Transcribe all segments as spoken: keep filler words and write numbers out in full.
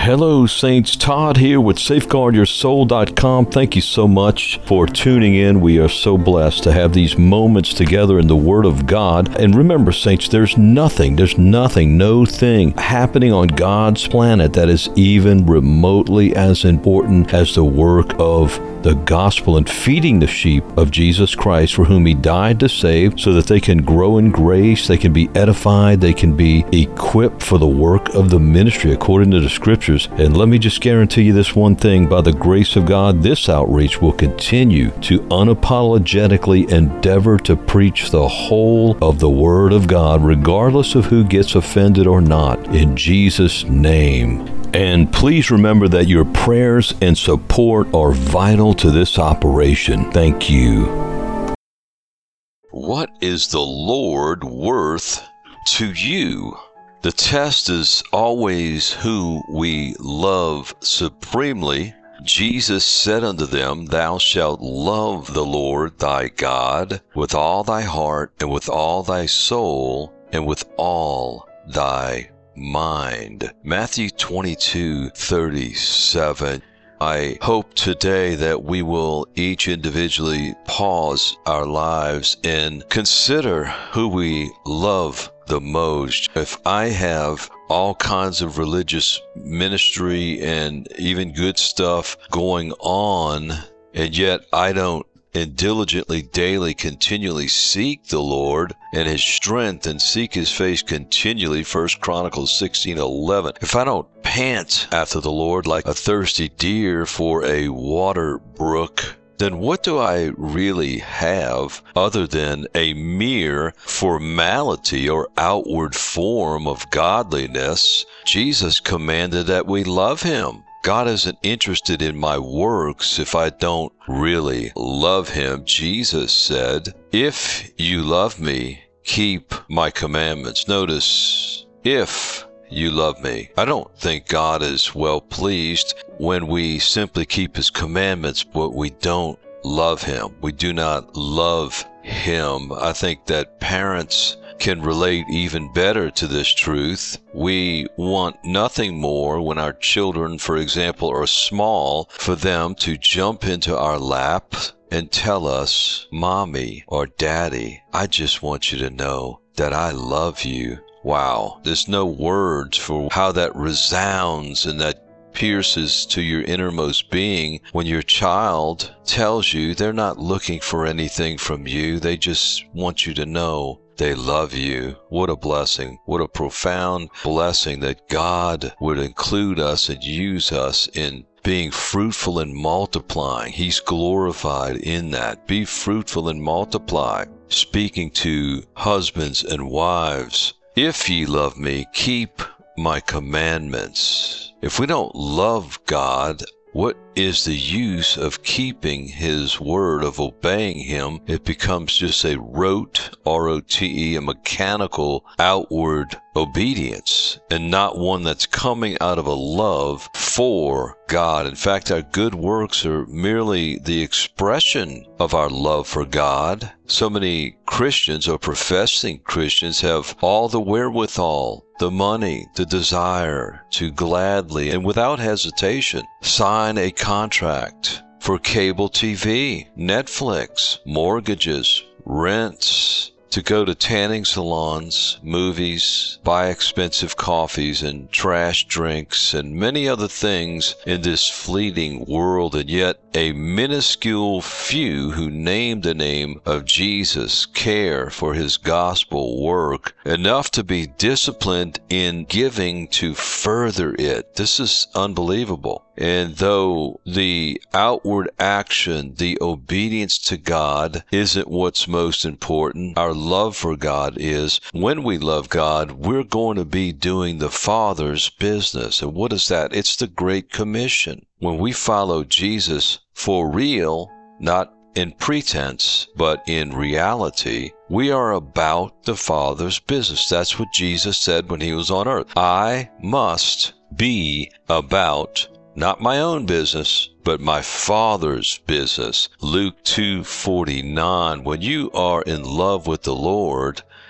Hello, Saints. Todd here with Safeguard Your Soul dot com. Thank you so much for tuning in. We are so blessed to have these moments together in the Word of God. And remember, Saints, there's nothing, there's nothing, no thing happening on God's planet that is even remotely as important as the work of the gospel and feeding the sheep of Jesus Christ, for whom He died to save, so that they can grow in grace, they can be edified, they can be equipped for the work of the ministry according to the Scriptures. And let me just guarantee you this one thing: by the grace of God, this outreach will continue to unapologetically endeavor to preach the whole of the Word of God, regardless of who gets offended or not, in Jesus' name. And please remember that your prayers and support are vital to this operation. Thank you. What is the Lord worth to you? The test is always who we love supremely. Jesus said unto them, Thou shalt love the Lord thy God with all thy heart, and with all thy soul, and with all thy mind. Matthew twenty-two thirty-seven. I hope today that we will each individually pause our lives and consider who we love the most. If I have all kinds of religious ministry and even good stuff going on, and yet I don't and diligently, daily, continually seek the Lord and His strength and seek His face continually, First Chronicles sixteen eleven. If I don't pant after the Lord like a thirsty deer for a water brook, then what do I really have other than a mere formality or outward form of godliness? Jesus commanded that we love Him. God isn't interested in my works if I don't really love Him. Jesus said, If you love me, keep my commandments. Notice, if you love me. I don't think God is well pleased when we simply keep His commandments, but we don't love Him. We do not love Him. I think that parents can relate even better to this truth. We want nothing more when our children, for example, are small, for them to jump into our lap and tell us, Mommy or Daddy, I just want you to know that I love you. Wow, there's no words for how that resounds and that pierces to your innermost being when your child tells you they're not looking for anything from you. They just want you to know they love you. What a blessing. What a profound blessing that God would include us and use us in being fruitful and multiplying. He's glorified in that. Be fruitful and multiply. Speaking to husbands and wives, if ye love me, keep my commandments. If we don't love God, what is the use of keeping His word, of obeying Him? It becomes just a rote, R O T E, a mechanical, outward obedience, and not one that's coming out of a love for God. In fact, our good works are merely the expression of our love for God. So many Christians or professing Christians have all the wherewithal, the money, the desire to gladly and without hesitation sign a contract for cable T V, Netflix, mortgages, rents, to go to tanning salons, movies, buy expensive coffees and trash drinks and many other things in this fleeting world, and yet a minuscule few who name the name of Jesus care for His gospel work enough to be disciplined in giving to further it. This is unbelievable. And though the outward action, the obedience to God isn't what's most important, our love for God is. When we love God, we're going to be doing the Father's business. And what is that? It's the Great Commission. When we follow Jesus for real, not in pretense, but in reality, we are about the Father's business. That's what Jesus said when He was on earth. I must be about not my own business, but my Father's business. Luke two forty-nine. When you are in love with the Lord,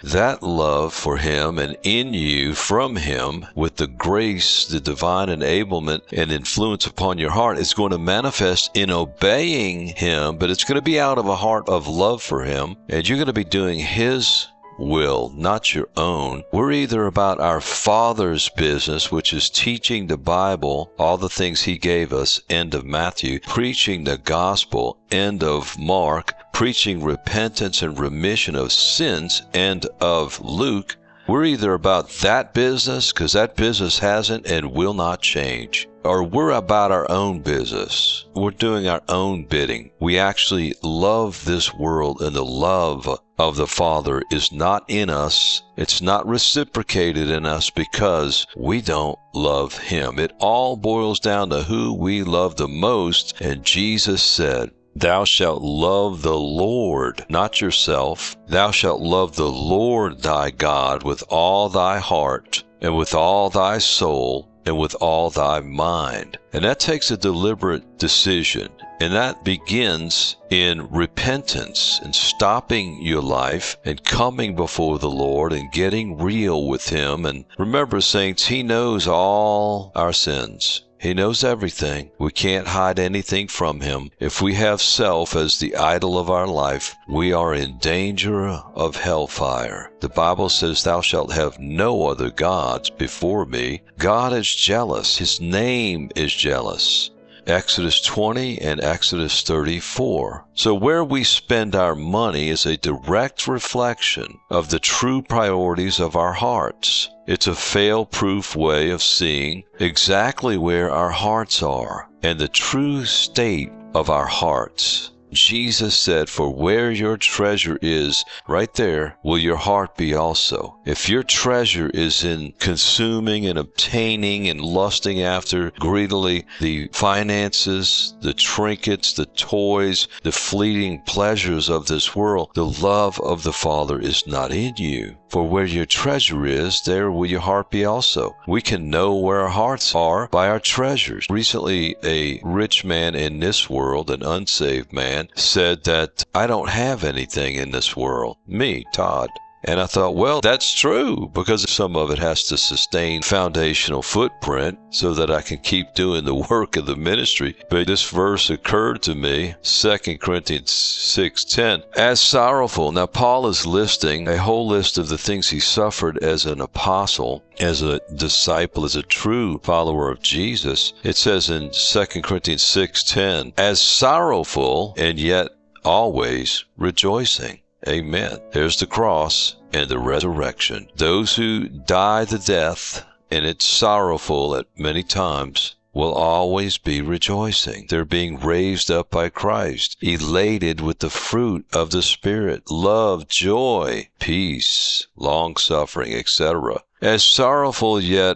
that love for him and in you from him with the grace, the divine enablement and influence upon your heart is going to manifest in obeying him, but it's going to be out of a heart of love for him, and you're going to be doing his will, not your own. We're either about our Father's business, which is teaching the Bible, all the things he gave us, end of Matthew, preaching the gospel, end of Mark, preaching repentance and remission of sins, end of Luke. We're either about that business, because that business hasn't and will not change, or we're about our own business. We're doing our own bidding. We actually love this world, and the love of the Father is not in us. It's not reciprocated in us because we don't love him. It all boils down to who we love the most, and Jesus said, "Thou shalt love the Lord," not yourself. "Thou shalt love the Lord thy God with all thy heart, and with all thy soul, and with all thy mind." And that takes a deliberate decision. And that begins in repentance and stopping your life and coming before the Lord and getting real with him. And remember, saints, he knows all our sins. He knows everything. We can't hide anything from him. If we have self as the idol of our life, we are in danger of hellfire. The Bible says, "Thou shalt have no other gods before me." God is jealous. His name is jealous. Exodus twenty and Exodus thirty-four. So where we spend our money is a direct reflection of the true priorities of our hearts. It's a fail-proof way of seeing exactly where our hearts are and the true state of our hearts. Jesus said, "For where your treasure is, right there will your heart be also." If your treasure is in consuming and obtaining and lusting after greedily the finances, the trinkets, the toys, the fleeting pleasures of this world, the love of the Father is not in you. For where your treasure is, there will your heart be also. We can know where our hearts are by our treasures. Recently, a rich man in this world, an unsaved man, said that, "I don't have anything in this world." Me, Todd. And I thought, well, that's true, because some of it has to sustain foundational footprint so that I can keep doing the work of the ministry. But this verse occurred to me, Second Corinthians six ten, as sorrowful. Now, Paul is listing a whole list of the things he suffered as an apostle, as a disciple, as a true follower of Jesus. It says in Second Corinthians six ten, as sorrowful and yet always rejoicing. Amen. There's the cross and the resurrection. Those who die the death, and it's sorrowful at many times, will always be rejoicing. They're being raised up by Christ, elated with the fruit of the Spirit, love, joy, peace, long-suffering, et cetera. As sorrowful, yet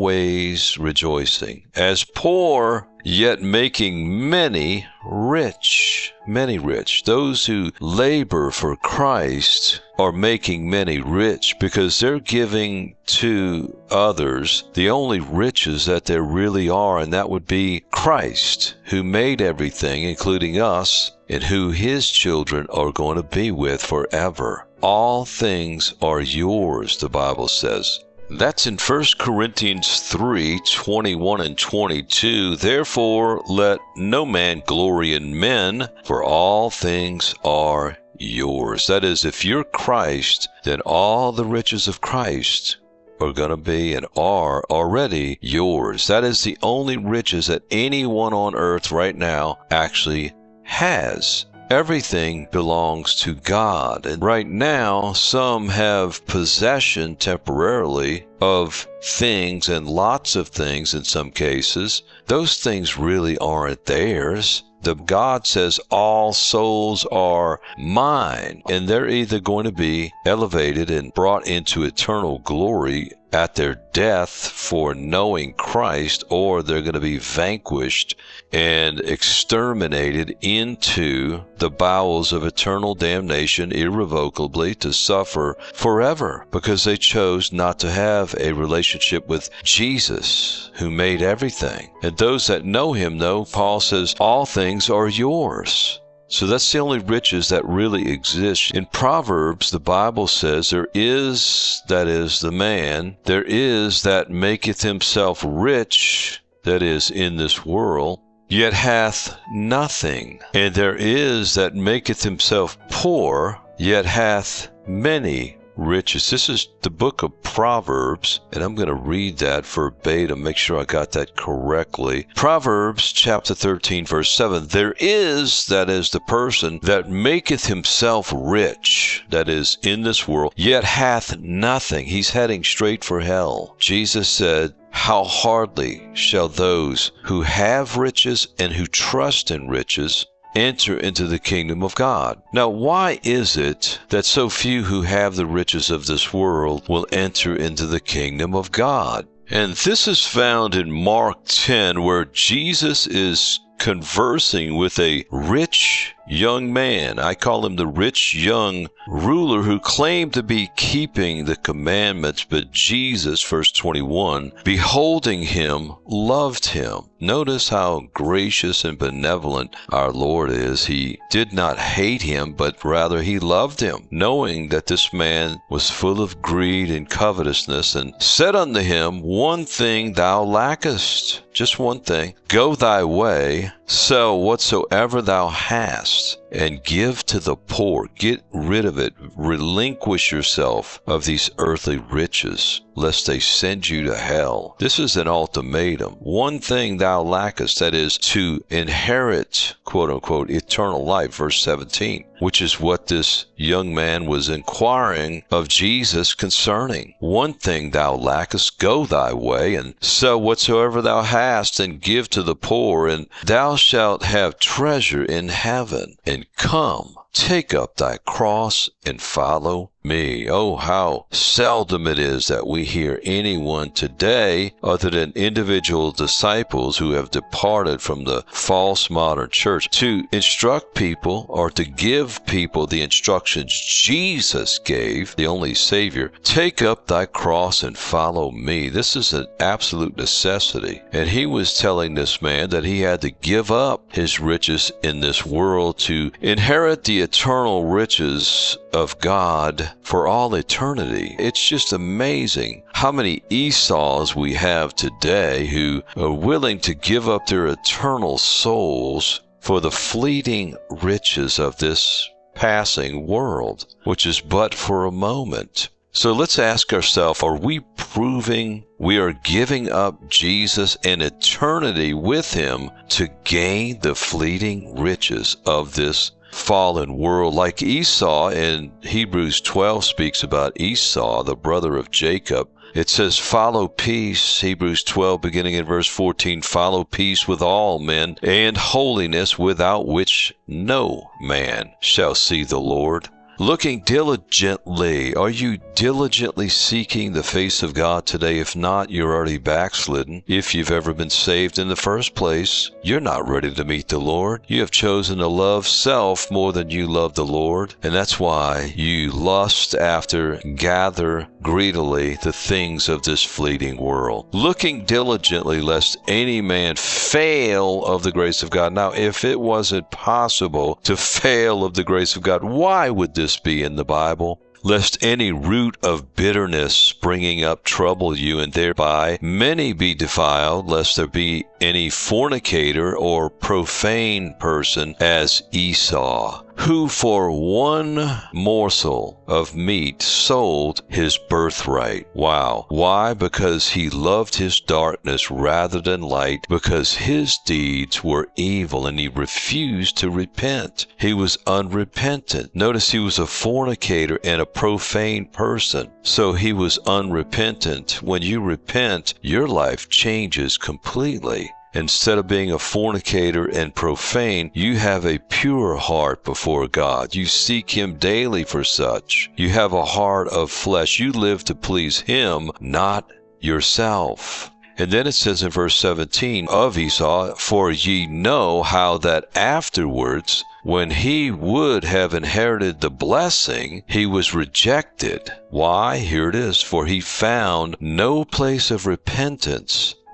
always rejoicing. As poor, yet making many rich. Many rich. Those who labor for Christ are making many rich because they're giving to others the only riches that there really are, and that would be Christ, who made everything, including us, and who his children are going to be with forever. All things are yours, the Bible says. That's in First Corinthians three twenty-one and twenty-two. Therefore, let no man glory in men, for all things are yours. That is, if you're Christ, then all the riches of Christ are going to be and are already yours. That is the only riches that anyone on earth right now actually has. Everything belongs to God. And right now, some have possession temporarily of things, and lots of things in some cases. Those things really aren't theirs. The God says all souls are mine, and they're either going to be elevated and brought into eternal glory at their death for knowing Christ, or they're going to be vanquished and exterminated into the bowels of eternal damnation irrevocably to suffer forever because they chose not to have a relationship with Jesus, who made everything. And those that know him know, Paul says, all things are yours. So that's the only riches that really exist. In Proverbs, the Bible says, there is, that is, the man, there is that maketh himself rich, that is, in this world, yet hath nothing. And there is that maketh himself poor, yet hath many riches. This is the book of Proverbs, and I'm going to read that verbatim, make sure I got that correctly. Proverbs chapter thirteen, verse seven. There is, that is, the person that maketh himself rich, that is, in this world, yet hath nothing. He's heading straight for hell. Jesus said, how hardly shall those who have riches and who trust in riches enter into the kingdom of God. Now, why is it that so few who have the riches of this world will enter into the kingdom of God? And this is found in Mark ten, where Jesus is conversing with a rich young man. I call him the rich young ruler who claimed to be keeping the commandments, but Jesus, verse twenty-one, beholding him, loved him. Notice how gracious and benevolent our Lord is. He did not hate him, but rather he loved him, knowing that this man was full of greed and covetousness, and said unto him, one thing thou lackest, just one thing. Go thy way, sell whatsoever thou hast, and give to the poor. Get rid of it. Relinquish yourself of these earthly riches, lest they send you to hell. This is an ultimatum. One thing thou lackest, that is, to inherit, quote unquote, eternal life, verse seventeen, which is what this young man was inquiring of Jesus concerning. One thing thou lackest, go thy way, and sell whatsoever thou hast, and give to the poor, and thou shalt have treasure in heaven. And come, take up thy cross and follow me. Oh, how seldom it is that we hear anyone today, other than individual disciples who have departed from the false modern church, to instruct people or to give people the instructions Jesus gave, the only Savior. Take up thy cross and follow me. This is an absolute necessity. And he was telling this man that he had to give up his riches in this world to inherit the eternal riches of God for all eternity. It's just amazing how many Esau's we have today who are willing to give up their eternal souls for the fleeting riches of this passing world, which is but for a moment. So let's ask ourselves, are we proving we are giving up Jesus and eternity with him to gain the fleeting riches of this fallen world? Like Esau in Hebrews twelve speaks about Esau, the brother of Jacob. It says, follow peace, Hebrews twelve, beginning in verse fourteen, follow peace with all men and holiness, without which no man shall see the Lord. Looking diligently, are you diligently seeking the face of God today? If not, you're already backslidden. If you've ever been saved in the first place, you're not ready to meet the Lord. You have chosen to love self more than you love the Lord, and that's why you lust after, gather greedily the things of this fleeting world. Looking diligently lest any man fail of the grace of God. Now, if it wasn't possible to fail of the grace of God, why would this be in the Bible? Lest any root of bitterness springing up trouble you, and thereby many be defiled, lest there be any fornicator or profane person as Esau, who for one morsel of meat sold his birthright. Wow. Why? Because he loved his darkness rather than light, because his deeds were evil and he refused to repent. He was unrepentant. Notice he was a fornicator and a profane person. So he was unrepentant. When you repent, your life changes completely. Instead of being a fornicator and profane, you have a pure heart before God. You seek him daily for such. You have a heart of flesh. You live to please him, not yourself. And then it says in verse seventeen of Esau, for ye know how that afterwards, when he would have inherited the blessing, he was rejected. Why? Here it is. For he found no place of repentance,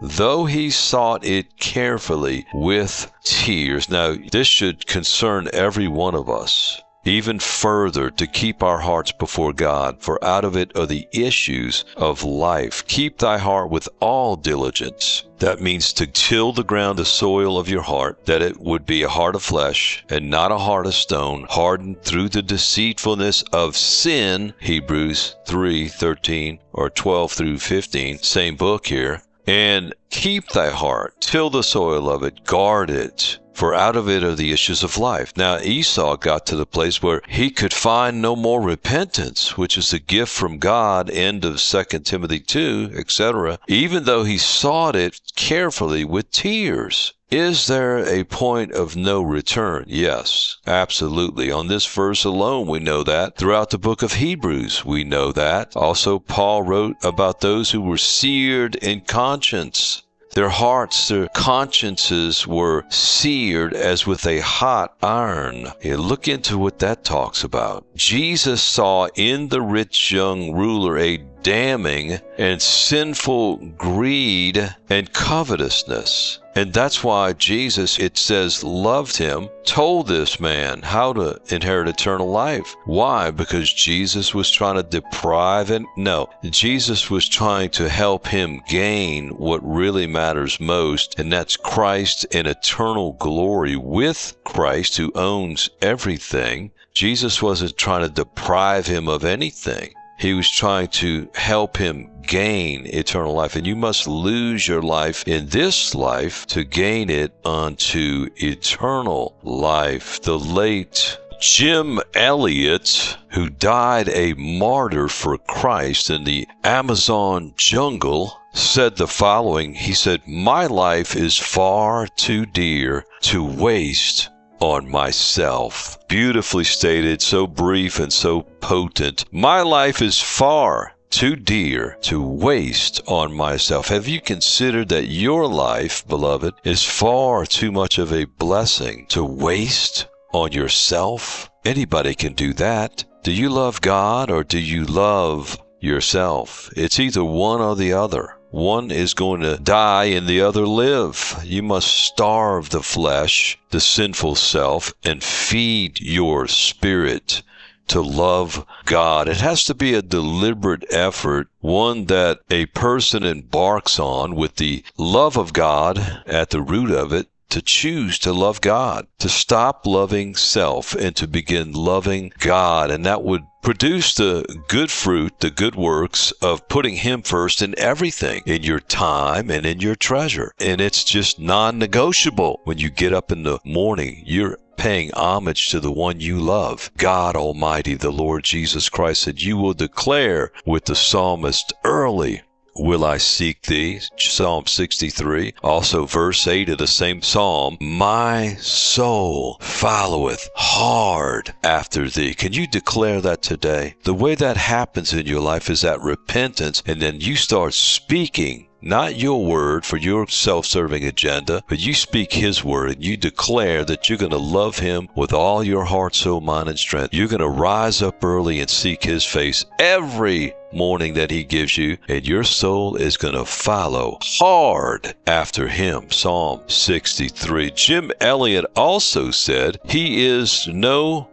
though he sought it carefully with tears. Now, this should concern every one of us even further, to keep our hearts before God, for out of it are the issues of life. Keep thy heart with all diligence. That means to till the ground, the soil of your heart, that it would be a heart of flesh and not a heart of stone, hardened through the deceitfulness of sin. Hebrews three thirteen or twelve through fifteen, same book here. And keep thy heart, till the soil of it, guard it, for out of it are the issues of life. Now Esau got to the place where he could find no more repentance, which is a gift from God, end of Second Timothy two, et cetera, even though he sought it carefully with tears. Is there a point of no return? Yes, absolutely. On this verse alone, we know that. Throughout the book of Hebrews, we know that. Also, Paul wrote about those who were seared in conscience. Their hearts, their consciences were seared as with a hot iron. Yeah, look into what that talks about. Jesus saw in the rich young ruler a damning and sinful greed and covetousness. And that's why Jesus, it says, loved him, told this man how to inherit eternal life. Why? Because Jesus was trying to deprive him? No, Jesus was trying to help him gain what really matters most, and that's Christ and eternal glory with Christ, who owns everything. Jesus wasn't trying to deprive him of anything. He was trying to help him gain eternal life. And you must lose your life in this life to gain it unto eternal life. The late Jim Elliot, who died a martyr for Christ in the Amazon jungle, said the following. He said, "My life is far too dear to waste on myself." Beautifully stated, so brief and so potent. My life is far too dear to waste on myself. Have you considered that your life, beloved, is far too much of a blessing to waste on yourself? Anybody can do that. Do you love God or do you love yourself? It's either one or the other. One is going to die and the other live. You must starve the flesh, the sinful self, and feed your spirit to love God. It has to be a deliberate effort, one that a person embarks on with the love of God at the root of it, to choose to love God, to stop loving self and to begin loving God. And that would produce the good fruit, the good works of putting Him first in everything, in your time and in your treasure. And it's just non-negotiable. When you get up in the morning, you're paying homage to the one you love, God Almighty, the Lord Jesus Christ, and you will declare with the psalmist, early will I seek thee, Psalm sixty-three. Also verse eight of the same psalm, my soul followeth hard after thee. Can you declare that today? The way that happens in your life is that repentance, and then you start speaking not your word for your self-serving agenda, but you speak His word, and you declare that you're going to love Him with all your heart, soul, mind, and strength. You're going to rise up early and seek His face every morning that He gives you, and your soul is going to follow hard after Him. Psalm sixty-three. Jim Elliot also said, he is no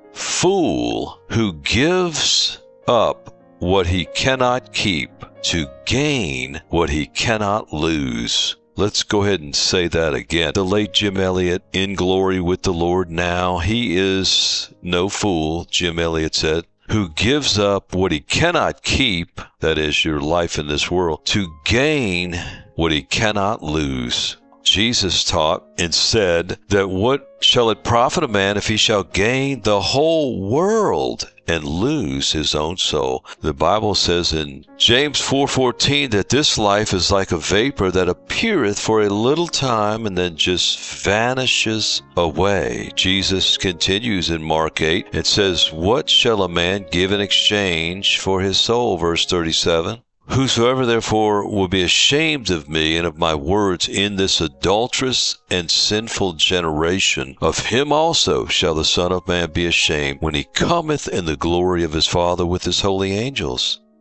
fool who gives up what he cannot keep to gain what he cannot lose. Let's go ahead and say that again. The late Jim Elliot, in glory with the Lord now, he is no fool, Jim Elliot said, who gives up what he cannot keep, that is your life in this world, to gain what he cannot lose. Jesus taught and said that what shall it profit a man if he shall gain the whole world and lose his own soul? The Bible says in James four fourteen that this life is like a vapor that appeareth for a little time and then just vanishes away. Jesus continues in Mark eight. It says, what shall a man give in exchange for his soul? Verse thirty-seven. Whosoever therefore will be ashamed of me and of my words in this adulterous and sinful generation, of him also shall the Son of Man be ashamed when he cometh in the glory of his Father with his holy angels.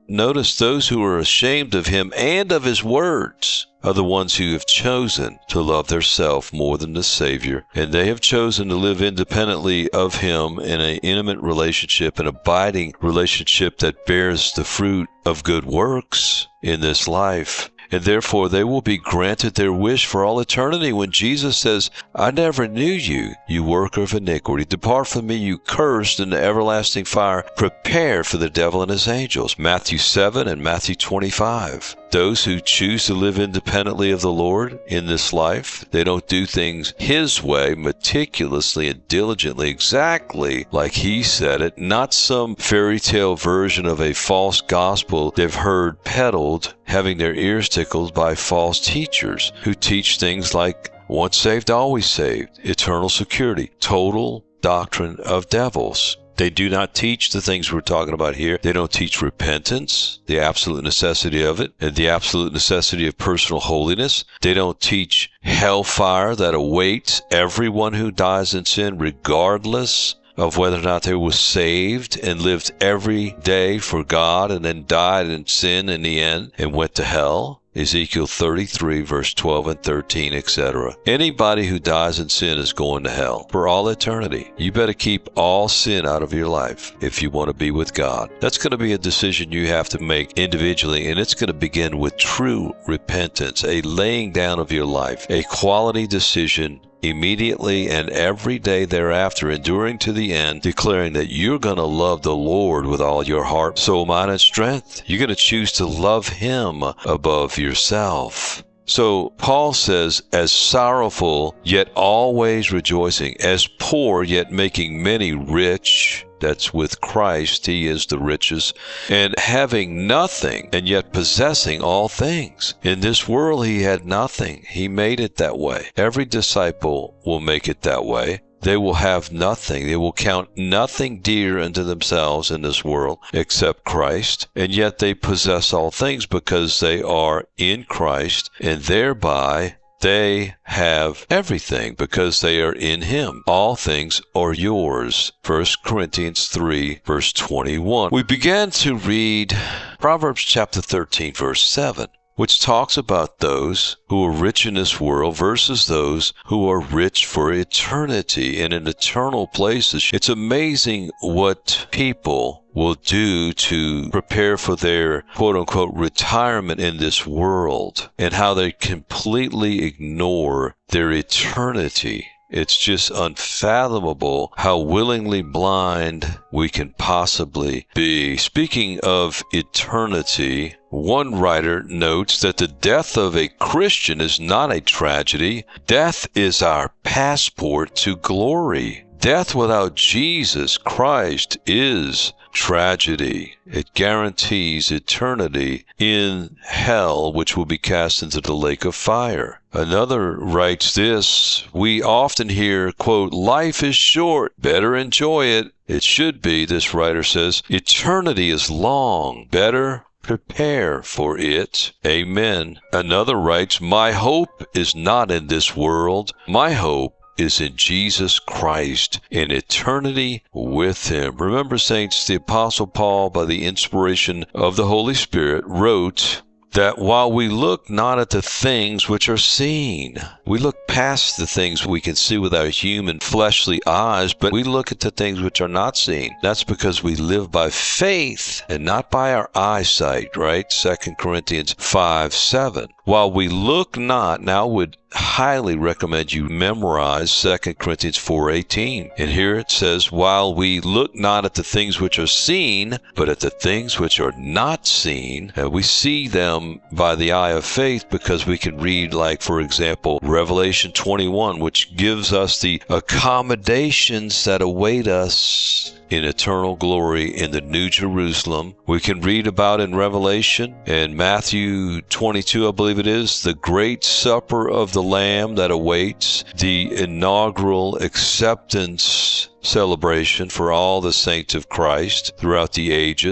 notice those who are ashamed of him and of his words are the ones who have chosen to love their self more than the Savior, and they have chosen to live independently of him in an intimate relationship, an abiding relationship that bears the fruit of good works in this life. And therefore they will be granted their wish for all eternity when Jesus says, I never knew you, you worker of iniquity. Depart from me, you cursed, into everlasting fire, prepared for the devil and his angels. Matthew seven and Matthew twenty-five. Those who choose to live independently of the Lord in this life, they don't do things his way, meticulously and diligently, exactly like he said it, not some fairy tale version of a false gospel they've heard peddled, having their ears tickled by false teachers who teach things like once saved, always saved, eternal security, total doctrine of devils. They do not teach the things we're talking about here. They don't teach repentance, the absolute necessity of it, and the absolute necessity of personal holiness. They don't teach hellfire that awaits everyone who dies in sin, regardless of whether or not they were saved and lived every day for God and then died in sin in the end and went to hell. Ezekiel thirty-three, verse twelve and thirteen, et cetera. Anybody who dies in sin is going to hell for all eternity. You better keep all sin out of your life if you want to be with God. That's going to be a decision you have to make individually, and it's going to begin with true repentance, a laying down of your life, a quality decision immediately and every day thereafter, enduring to the end, declaring that you're going to love the Lord with all your heart, soul, mind, and strength. You're going to choose to love him above yourself. So Paul says, as sorrowful, yet always rejoicing, as poor, yet making many rich. That's with Christ, he is the richest, and having nothing, and yet possessing all things. In this world he had nothing. He made it that way. Every disciple will make it that way. They will have nothing. They will count nothing dear unto themselves in this world except Christ, and yet they possess all things because they are in Christ, and thereby they have everything because they are in him. All things are yours. First Corinthians three, verse twenty-one. We began to read Proverbs chapter thirteen, verse seven, which talks about those who are rich in this world versus those who are rich for eternity and in eternal places. It's amazing what people will do to prepare for their quote-unquote retirement in this world, and how they completely ignore their eternity. It's just unfathomable how willingly blind we can possibly be. Speaking of eternity, one writer notes that the death of a Christian is not a tragedy. Death is our passport to glory. Death without Jesus Christ is tragedy. It guarantees eternity in hell, which will be cast into the lake of fire. Another writes this: we often hear, quote, life is short, better enjoy it. It should be, this writer says, eternity is long, better prepare for it. Amen. Another writes, my hope is not in this world. My hope is in Jesus Christ, in eternity with him. Remember, saints, the Apostle Paul, by the inspiration of the Holy Spirit, wrote that while we look not at the things which are seen, we look past the things we can see with our human fleshly eyes, but we look at the things which are not seen. That's because we live by faith and not by our eyesight, right? Second Corinthians five, seven. While we look not, now would highly recommend you memorize Second Corinthians four, eighteen. And here it says, while we look not at the things which are seen, but at the things which are not seen. And we see them by the eye of faith because we can read, like, for example, Revelation twenty-one, which gives us the accommodations that await us in eternal glory in the New Jerusalem. We can read about in Revelation and Matthew twenty-two, I believe it is, the great supper of the Lamb that awaits, the inaugural acceptance celebration for all the saints of Christ throughout the ages.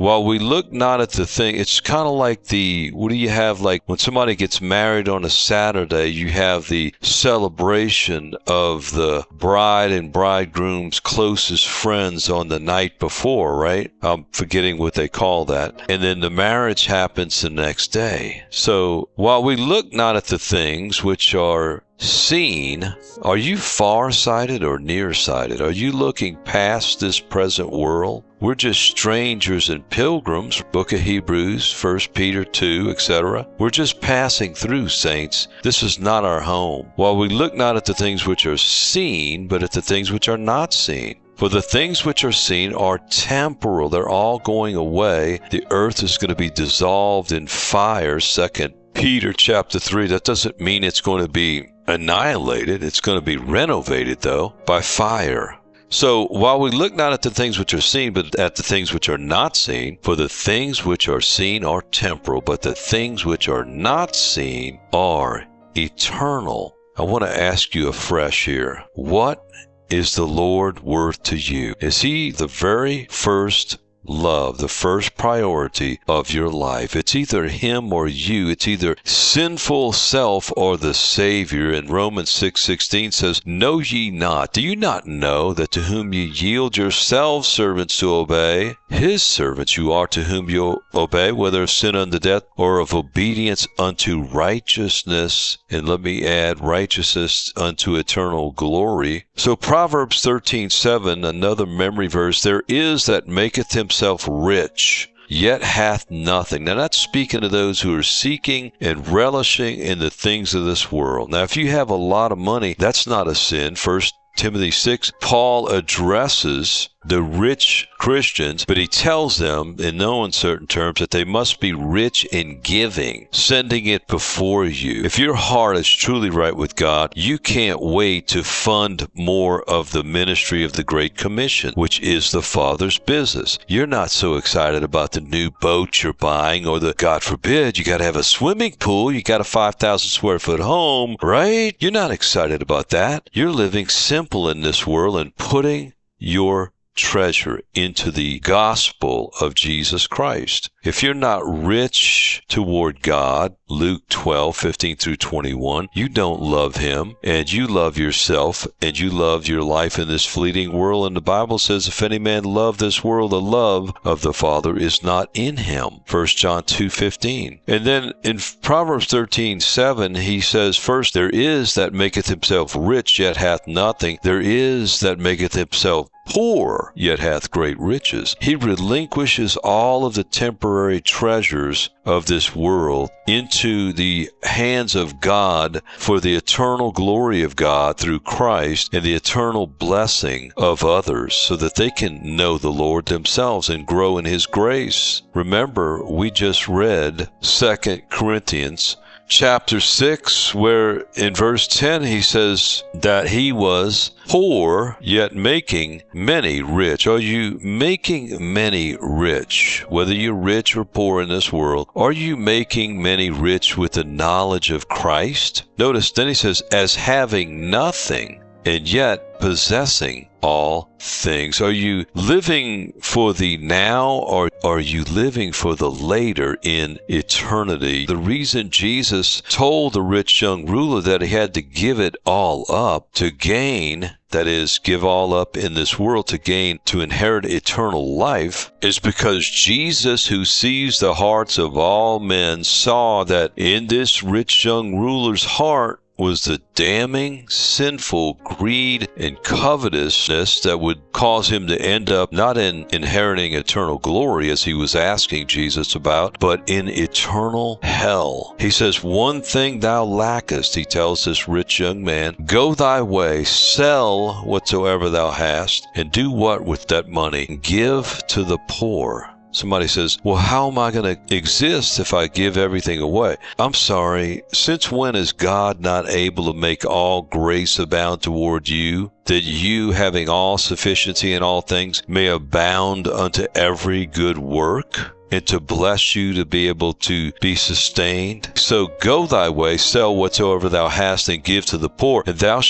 while we look not at the thing, it's kind of like the, what do you have, like when somebody gets married on a Saturday, you have the celebration of the bride and bridegroom's closest friends on the night before, right? I'm forgetting what they call that. And then the marriage happens the next day. So while we look not at the things which are seen, are you far-sighted or near-sighted? Are you looking past this present world? We're just strangers and pilgrims, Book of Hebrews, First Peter two, et cetera. We're just passing through, saints. This is not our home. While we look not at the things which are seen, but at the things which are not seen. For the things which are seen are temporal. They're all going away. The earth is going to be dissolved in fire, Second Peter chapter three. That doesn't mean it's going to be annihilated. It's going to be renovated, though, by fire. So while we look not at the things which are seen, but at the things which are not seen, for the things which are seen are temporal, but the things which are not seen are eternal. I want to ask you afresh here, what is the Lord worth to you? Is he the very first love, the first priority of your life? It's either him or you. It's either sinful self or the Savior. And Romans six sixteen says, know ye not, do you not know that to whom ye yield yourselves servants to obey, his servants you are to whom you obey, whether of sin unto death or of obedience unto righteousness? And let me add, righteousness unto eternal glory. So Proverbs thirteen seven, another memory verse, there is that maketh himself rich, yet hath nothing. Now that's speaking to those who are seeking and relishing in the things of this world. Now if you have a lot of money, that's not a sin. First Timothy six, Paul addresses the rich Christians, but he tells them in no uncertain terms that they must be rich in giving, sending it before you. If your heart is truly right with God, you can't wait to fund more of the ministry of the Great Commission, which is the Father's business. You're not so excited about the new boat you're buying, or the, God forbid, you got to have a swimming pool, you got a five thousand square foot home, right? You're not excited about that. You're living simple in this world and putting your treasure into the gospel of Jesus Christ. If you're not rich toward God, Luke twelve fifteen through twenty-one, you don't love him, and you love yourself, and you love your life in this fleeting world. And the Bible says, if any man love this world, the love of the Father is not in him. First John two fifteen. And then in Proverbs thirteen seven, he says, first, there is that maketh himself rich, yet hath nothing. There is that maketh himself poor, yet hath great riches. He relinquishes all of the temporary treasures of this world into the hands of God for the eternal glory of God through Christ and the eternal blessing of others, so that they can know the Lord themselves and grow in his grace. Remember, we just read Second Corinthians chapter six, where in verse ten he says that he was poor, yet making many rich. Are you making many rich? Whether you're rich or poor in this world, are you making many rich with the knowledge of Christ? Notice, then he says, as having nothing, and yet possessing all things. Are you living for the now, or are you living for the later in eternity? The reason Jesus told the rich young ruler that he had to give it all up to gain, that is, give all up in this world to gain, to inherit eternal life, is because Jesus, who sees the hearts of all men, saw that in this rich young ruler's heart was the damning, sinful greed and covetousness that would cause him to end up not in inheriting eternal glory, as he was asking Jesus about, but in eternal hell. He says, one thing thou lackest, he tells this rich young man, go thy way, sell whatsoever thou hast, and do what with that money? Give to the poor. Somebody says, well, how am I going to exist if I give everything away? I'm sorry, since when is God not able to make all grace abound toward you, that you, having all sufficiency in all things, may abound unto every good work, and to bless you to be able to be sustained? So go thy way, sell whatsoever thou hast, and give to the poor, and thou shalt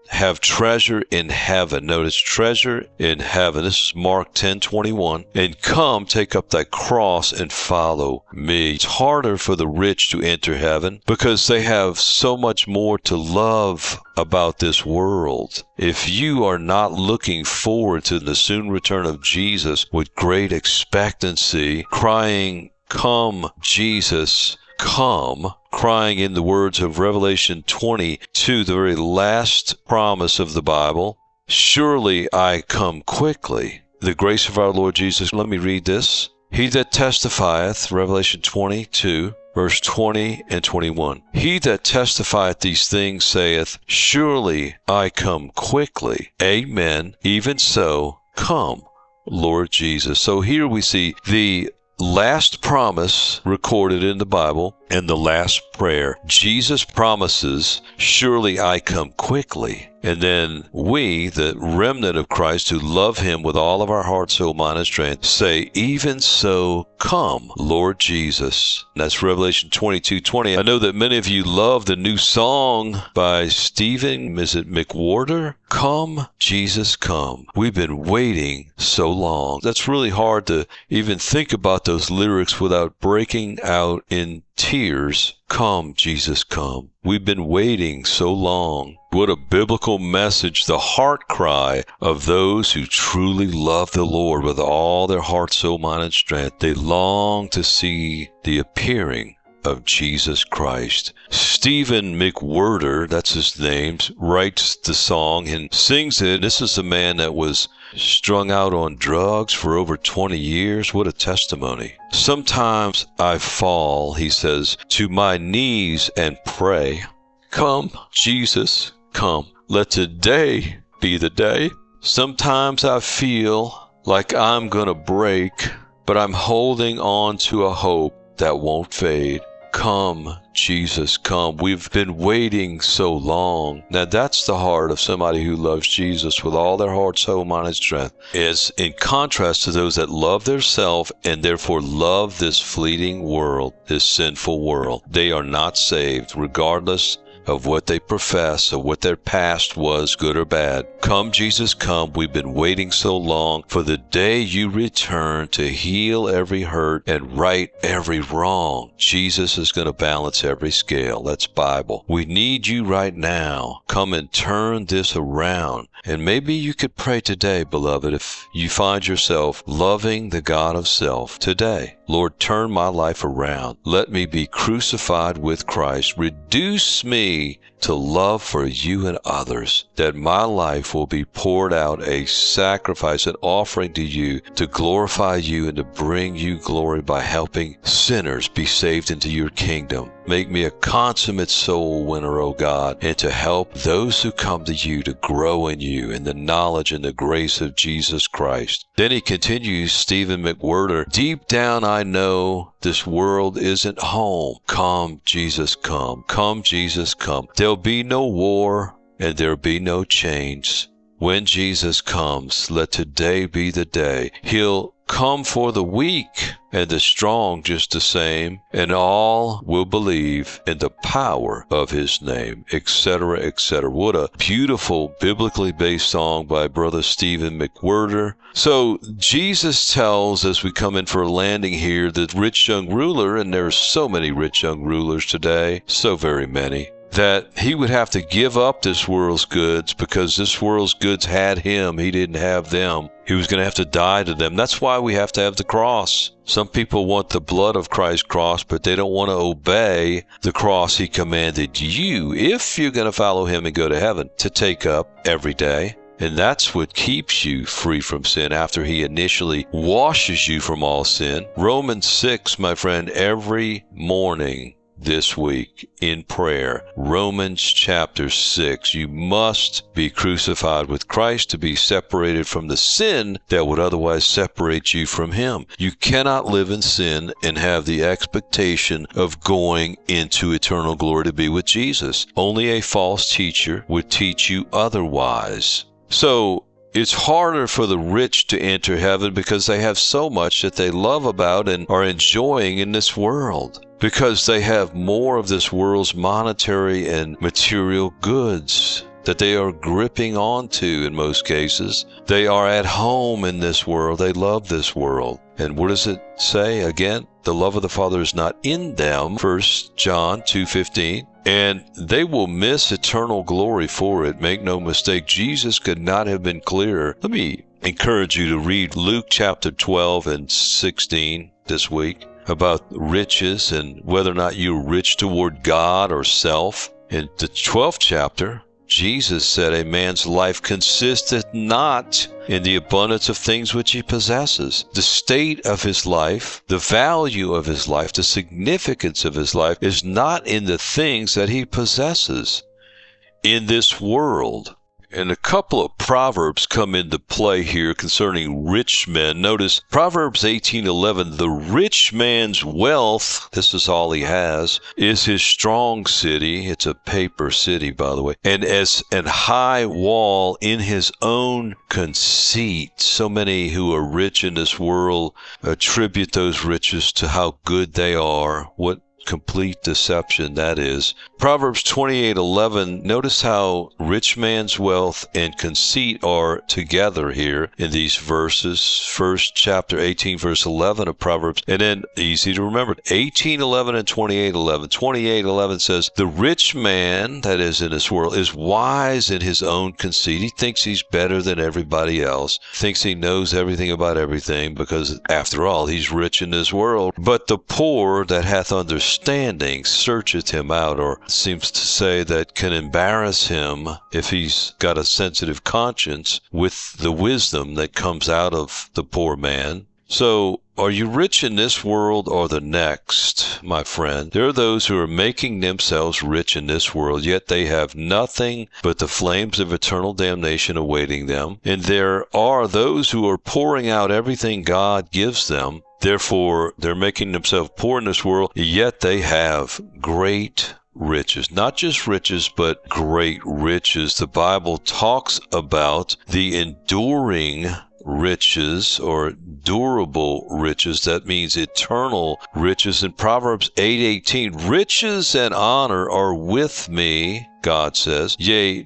have treasure in heaven. Notice treasure in heaven. This is Mark ten twenty-one. And come, take up thy cross and follow me. It's harder for the rich to enter heaven because they have so much more to love about this world. If you are not looking forward to the soon return of Jesus with great expectancy, crying, "Come, Jesus, come," crying in the words of Revelation twenty-two, the very last promise of the Bible, "Surely I come quickly." The grace of our Lord Jesus, let me read this. He that testifieth, Revelation twenty-two, verse twenty and twenty-one. He that testifieth these things saith, "Surely I come quickly." Amen. Even so, come, Lord Jesus. So here we see the last promise recorded in the Bible and the last prayer. Jesus promises, "Surely I come quickly." And then we, the remnant of Christ who love him with all of our heart, soul, mind, and strength, say, "Even so, come, Lord Jesus." And that's Revelation twenty-two twenty. I know that many of you love the new song by Stephen, is it McWhorter? "Come, Jesus, come." We've been waiting so long. That's really hard to even think about those lyrics without breaking out in tears. Come, Jesus, come. We've been waiting so long. What a biblical message, the heart cry of those who truly love the Lord with all their heart, soul, mind, and strength. They long to see the appearing of Jesus Christ. Stephen McWhorter, that's his name, writes the song and sings it. This is a man that was strung out on drugs for over twenty years. What a testimony. "Sometimes I fall," he says, "to my knees and pray. Come, Jesus, come. Let today be the day. Sometimes I feel like I'm gonna break, but I'm holding on to a hope that won't fade. Come, Jesus, come." We've been waiting so long. Now that's the heart of somebody who loves Jesus with all their heart, soul, mind, and strength. Is in contrast to those that love their self and therefore love this fleeting world, this sinful world. They are not saved, regardless of what they profess, of what their past was, good or bad. Come, Jesus, come. We've been waiting so long for the day you return to heal every hurt and right every wrong. Jesus is going to balance every scale. That's Bible. We need you right now. Come and turn this around. And maybe you could pray today, beloved, if you find yourself loving the God of self today. Lord, turn my life around. Let me be crucified with Christ. Reduce me to love for you and others, that my life will be poured out a sacrifice, an offering to you to glorify you and to bring you glory by helping sinners be saved into your kingdom. Make me a consummate soul winner, O God, and to help those who come to you to grow in you in the knowledge and the grace of Jesus Christ. Then he continues, Stephen McWhorter, "Deep down I know this world isn't home. Come, Jesus, come. Come, Jesus, come. There'll be no war and there'll be no change. When Jesus comes, let today be the day. He'll come for the weak and the strong just the same, and all will believe in the power of his name," et cetera, et cetera. What a beautiful, biblically based song by Brother Stephen McWhorter. So Jesus tells, as we come in for a landing here, the rich young ruler, and there are so many rich young rulers today, so very many, that he would have to give up this world's goods because this world's goods had him. He didn't have them. He was going to have to die to them. That's why we have to have the cross. Some people want the blood of Christ's cross, but they don't want to obey the cross he commanded you, if you're going to follow him and go to heaven, to take up every day. And that's what keeps you free from sin after he initially washes you from all sin. Romans six, my friend, every morning this week in prayer. Romans chapter six. You must be crucified with Christ to be separated from the sin that would otherwise separate you from him. You cannot live in sin and have the expectation of going into eternal glory to be with Jesus. Only a false teacher would teach you otherwise. So it's harder for the rich to enter heaven because they have so much that they love about and are enjoying in this world, because they have more of this world's monetary and material goods. that they are gripping onto in most cases. They are at home in this world. They love this world. And what does it say again? The love of the Father is not in them, First John two fifteen. And they will miss eternal glory for it. Make no mistake, Jesus could not have been clearer. Let me encourage you to read Luke chapter twelve and sixteen this week about riches and whether or not you're rich toward God or self. In the twelfth chapter, Jesus said a man's life consisteth not in the abundance of things which he possesses. The state of his life, the value of his life, the significance of his life is not in the things that he possesses in this world. And a couple of proverbs come into play here concerning rich men. Notice Proverbs eighteen eleven, the rich man's wealth, this is all he has, is his strong city. It's a paper city, by the way. And as an high wall in his own conceit. So many who are rich in this world attribute those riches to how good they are. What complete deception that is. Proverbs twenty-eight eleven, notice how rich man's wealth and conceit are together here in these verses. First chapter eighteen, verse eleven of Proverbs, and then easy to remember, eighteen eleven and twenty-eight eleven. twenty-eight eleven says, the rich man that is in this world is wise in his own conceit. He thinks he's better than everybody else, thinks he knows everything about everything because, after all, he's rich in this world. But the poor that hath understanding Standing searcheth him out, or seems to say that can embarrass him if he's got a sensitive conscience with the wisdom that comes out of the poor man. So, are you rich in this world or the next, my friend? There are those who are making themselves rich in this world, yet they have nothing but the flames of eternal damnation awaiting them. And there are those who are pouring out everything God gives them. Therefore, they're making themselves poor in this world, yet they have great riches. Not just riches, but great riches. The Bible talks about the enduring riches or durable riches. That means eternal riches. In Proverbs eight eighteen, riches and honor are with me, God says, yea,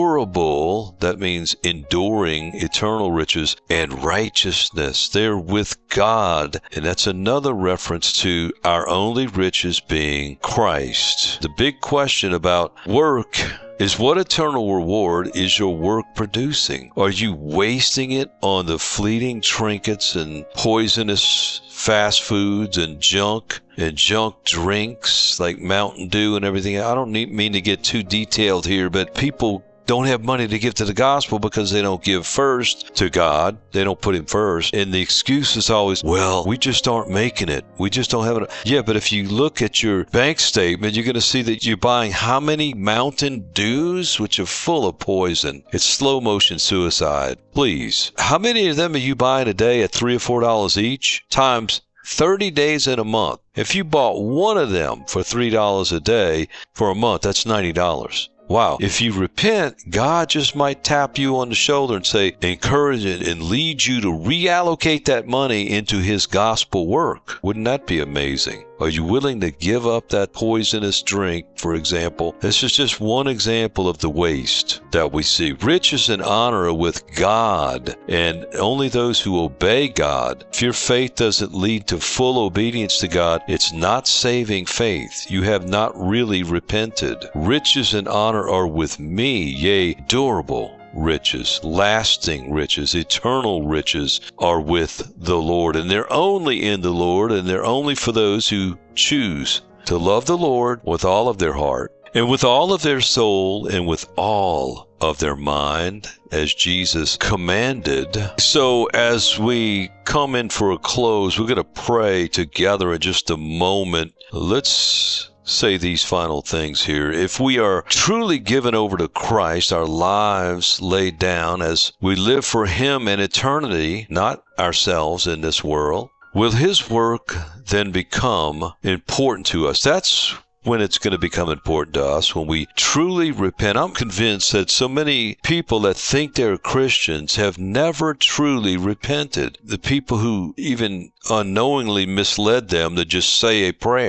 durable, that means enduring, eternal riches, and righteousness. They're with God. And that's another reference to our only riches being Christ. The big question about work is, what eternal reward is your work producing? Are you wasting it on the fleeting trinkets and poisonous fast foods and junk and junk drinks like Mountain Dew and everything? I don't need, mean to get too detailed here, but people don't have money to give to the gospel because they don't give first to God. They don't put him first. And the excuse is always, well, we just aren't making it. We just don't have it. Yeah, but if you look at your bank statement, you're going to see that you're buying how many Mountain Dews, which are full of poison. It's slow motion suicide. Please. How many of them are you buying a day at three or four dollars each? Times thirty days in a month. If you bought one of them for three dollars a day for a month, that's ninety dollars. Wow. If you repent, God just might tap you on the shoulder and say, encourage it and lead you to reallocate that money into his gospel work. Wouldn't that be amazing? Are you willing to give up that poisonous drink, for example? This is just one example of the waste that we see. Riches and honor are with God, and only those who obey God. If your faith doesn't lead to full obedience to God, it's not saving faith. You have not really repented. Riches and honor are with me, yea, durable riches, lasting riches, eternal riches are with the Lord. And they're only in the Lord, and they're only for those who choose to love the Lord with all of their heart, and with all of their soul, and with all of their mind, as Jesus commanded. So as we come in for a close, we're going to pray together in just a moment. Let's say these final things here. If we are truly given over to Christ, our lives laid down as we live for him in eternity, not ourselves in this world, will his work then become important to us? That's when it's going to become important to us, when we truly repent. I'm convinced that so many people that think they're Christians have never truly repented. The people who even unknowingly misled them to just say a prayer.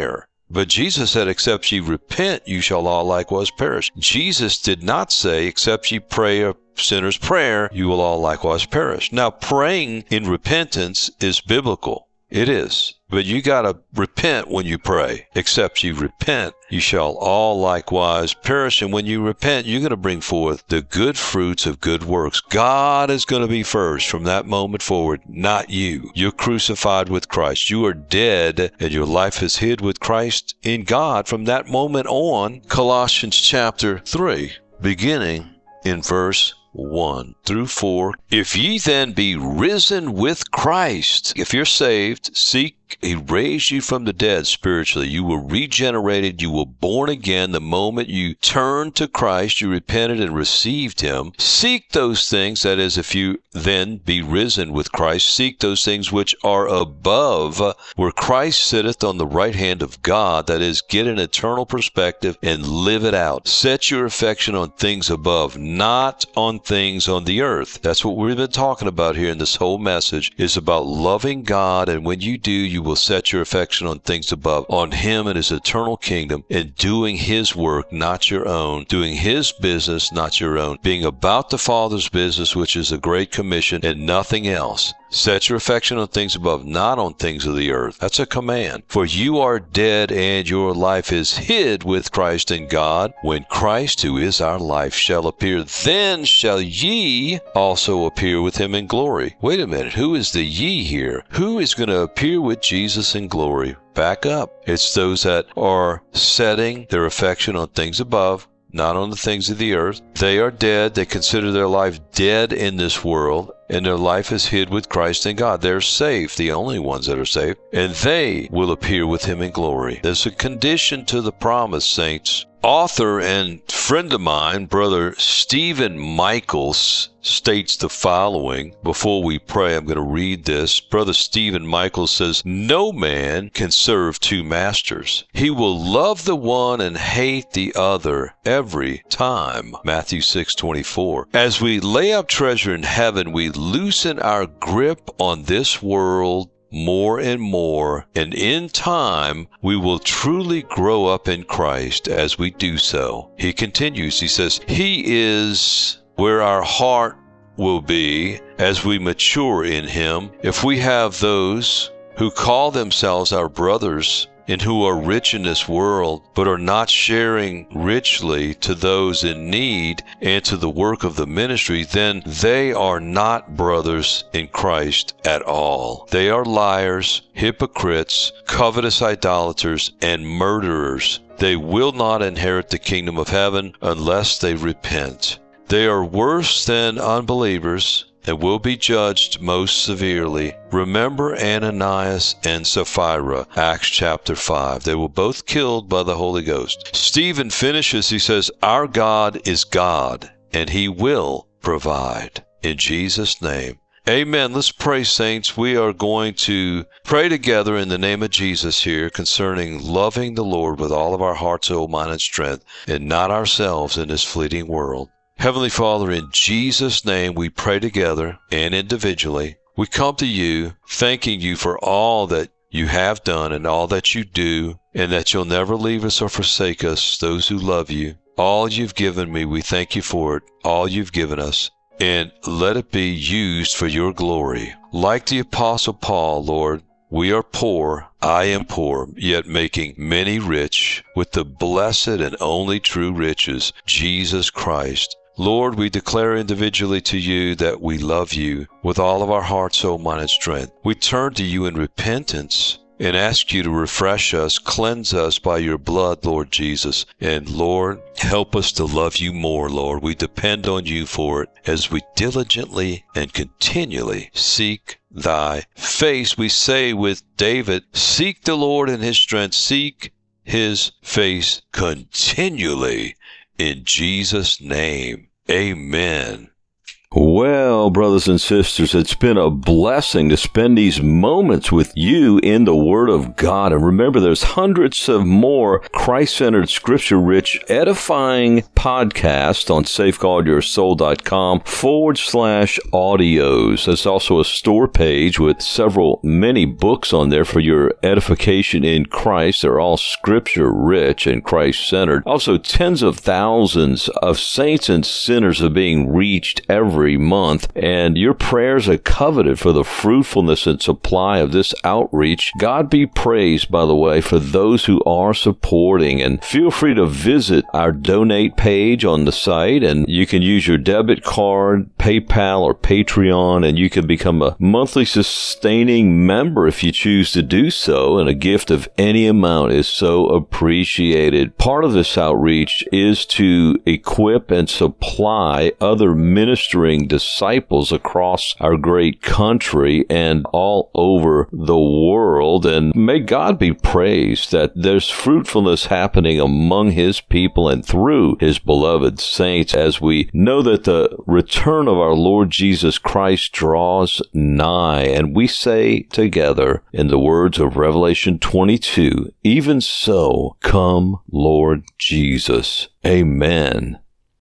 But Jesus said, except ye repent, you shall all likewise perish. Jesus did not say, except ye pray a sinner's prayer, you will all likewise perish. Now, praying in repentance is biblical. It is. But you got to repent when you pray. Except you repent, you shall all likewise perish. And when you repent, you're going to bring forth the good fruits of good works. God is going to be first from that moment forward, not you. You're crucified with Christ. You are dead, and your life is hid with Christ in God from that moment on. Colossians chapter three, beginning in verse one through four. If ye then be risen with Christ, if you're saved, seek, he raised you from the dead spiritually. You were regenerated. You were born again the moment you turned to Christ. You repented and received him. Seek those things, that is, if you then be risen with Christ, seek those things which are above, where Christ sitteth on the right hand of God, that is, get an eternal perspective and live it out. Set your affection on things above, not on things on the earth. That's what we've been talking about here in this whole message, is about loving God, and when you do, you will set your affection on things above, on him and his eternal kingdom, and doing his work, not your own, doing his business, not your own, being about the Father's business, which is a great commission, and nothing else. Set your affection on things above, not on things of the earth. That's a command. For you are dead, and your life is hid with Christ in God. When Christ, who is our life, shall appear, then shall ye also appear with him in glory. Wait a minute. Who is the ye here? Who is going to appear with Jesus in glory? Back up. It's those that are setting their affection on things above, not on the things of the earth. They are dead. They consider their life dead in this world, and their life is hid with Christ in God. They're safe, the only ones that are safe, and they will appear with him in glory. There's a condition to the promise, saints. Author and friend of mine, Brother Stephen Michaels, states the following. Before we pray, I'm going to read this. Brother Stephen Michaels says, no man can serve two masters. He will love the one and hate the other every time. Matthew six twenty-four. As we lay up treasure in heaven, we loosen our grip on this world more and more, and in time we will truly grow up in Christ as we do so. He continues, he says, he is where our heart will be as we mature in him. If we have those who call themselves our brothers and who are rich in this world, but are not sharing richly to those in need and to the work of the ministry, then they are not brothers in Christ at all. They are liars, hypocrites, covetous idolaters, and murderers. They will not inherit the kingdom of heaven unless they repent. They are worse than unbelievers and will be judged most severely. Remember Ananias and Sapphira, Acts chapter five. They were both killed by the Holy Ghost. Stephen finishes, he says, our God is God, and he will provide. In Jesus' name, amen. Let's pray, saints. We are going to pray together in the name of Jesus here concerning loving the Lord with all of our heart, soul, mind, and strength, and not ourselves in this fleeting world. Heavenly Father, in Jesus' name we pray together and individually. We come to you thanking you for all that you have done and all that you do, and that you'll never leave us or forsake us, those who love you. All you've given me, we thank you for it, all you've given us, and let it be used for your glory. Like the Apostle Paul, Lord, we are poor, I am poor, yet making many rich with the blessed and only true riches, Jesus Christ. Lord, we declare individually to you that we love you with all of our heart, soul, mind, and strength. We turn to you in repentance and ask you to refresh us, cleanse us by your blood, Lord Jesus. And Lord, help us to love you more, Lord. We depend on you for it as we diligently and continually seek thy face. We say with David, seek the Lord in his strength, seek his face continually. In Jesus' name, amen. Well, brothers and sisters, it's been a blessing to spend these moments with you in the Word of God. And remember, there's hundreds of more Christ-centered, scripture-rich, edifying podcasts on safeguardyoursoul.com forward slash audios. There's also a store page with several, many books on there for your edification in Christ. They're all scripture-rich and Christ-centered. Also, tens of thousands of saints and sinners are being reached every Every month, and your prayers are coveted for the fruitfulness and supply of this outreach. God be praised, by the way, for those who are supporting, and feel free to visit our donate page on the site, and you can use your debit card, PayPal, or Patreon, and you can become a monthly sustaining member if you choose to do so, and a gift of any amount is so appreciated. Part of this outreach is to equip and supply other ministering disciples across our great country and all over the world. And may God be praised that there's fruitfulness happening among His people and through His beloved saints, as we know that the return of our Lord Jesus Christ draws nigh. And we say together, in the words of Revelation twenty-two, even so, come, Lord Jesus. Amen